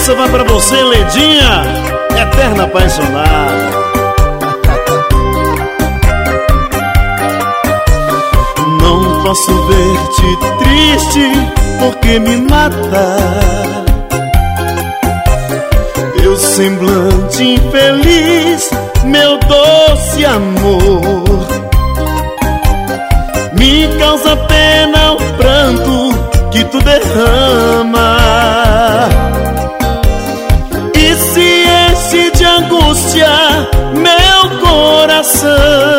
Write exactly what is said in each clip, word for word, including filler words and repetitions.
Essa vai pra você, Ledinha, eterna apaixonada. Não posso ver-te triste, porque me mata teu semblante infeliz, meu doce amor. Me causa pena o pranto que tu derrama, e se enche de angústia meu coração.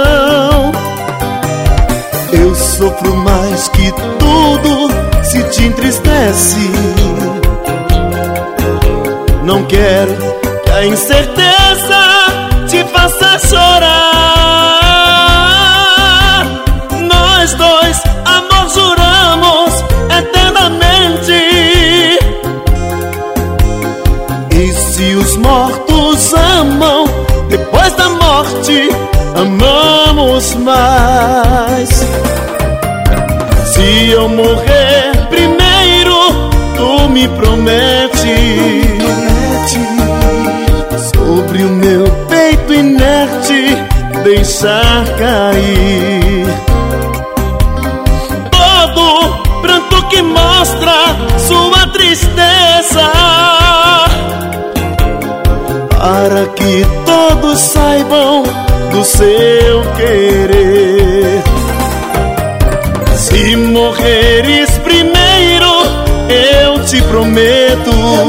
Eu sofro mais que tudo se te entristece. Não quero que a incerteza te faça chorar. Nós dois, amor, juramos eternamente. E se os mortos amam, depois da morte amamos mais. Se eu morrer primeiro, tu me promete, sobre o meu peito inerte deixar cair todo pranto que mostra sua tristeza, para que todos saibam do seu querer. Se morreres primeiro, eu te prometo,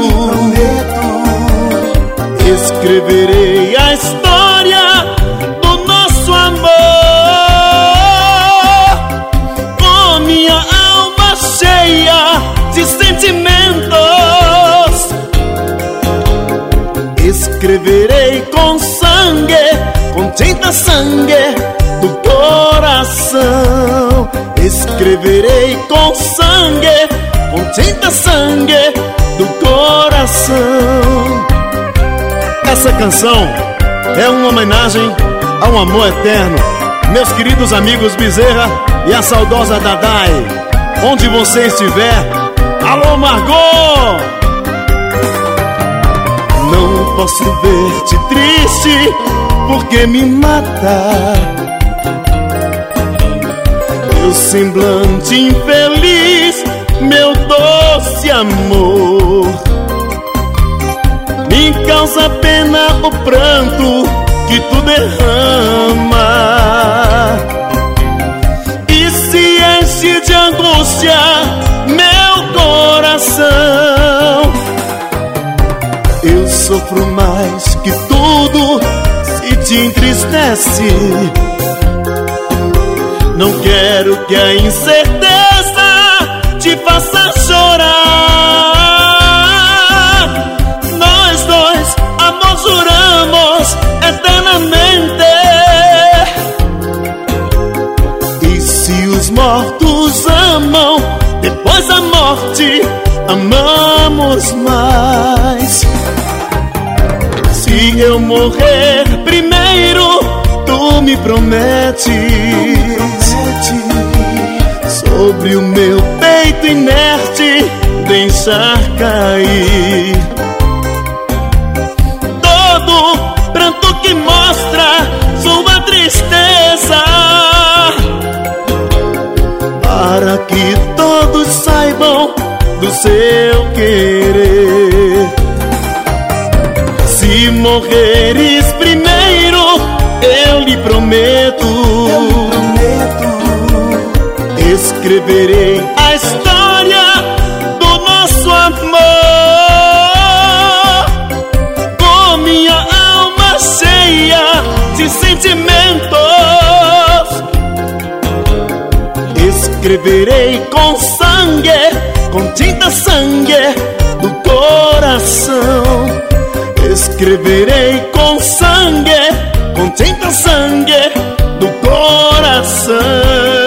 escreverei a história do nosso amor, com minha alma cheia de sentimentos. Escreverei com sangue, com tinta sangue do coração. Escreverei com sangue, com tinta sangue do coração. Essa canção é uma homenagem a um amor eterno. Meus queridos amigos Bezerra e a saudosa Dadai, onde você estiver, alô Margot! Não posso ver-te triste, porque me mata teu semblante infeliz, meu doce amor. Me causa pena o pranto que tu derrama, e se enche de angústia meu coração. Eu sofro mais que tudo se te entristece. Não quero que a incerteza te faça chorar. Nós dois, amor, juramos eternamente. E se os mortos amam, depois da morte amamos mais. Se eu morrer primeiro, tu me prometes, sobre o meu peito inerte deixar cair todo pranto que mostra sua tristeza, para que todos saibam do seu querer. Se morreres primeiro, eu lhe prometo, eu lhe prometo, escreverei a história do nosso amor, com minha alma cheia de sentimentos. Escreverei com sangue, com tinta sangue do coração. Escreverei com sangue, com tinta sangue do coração.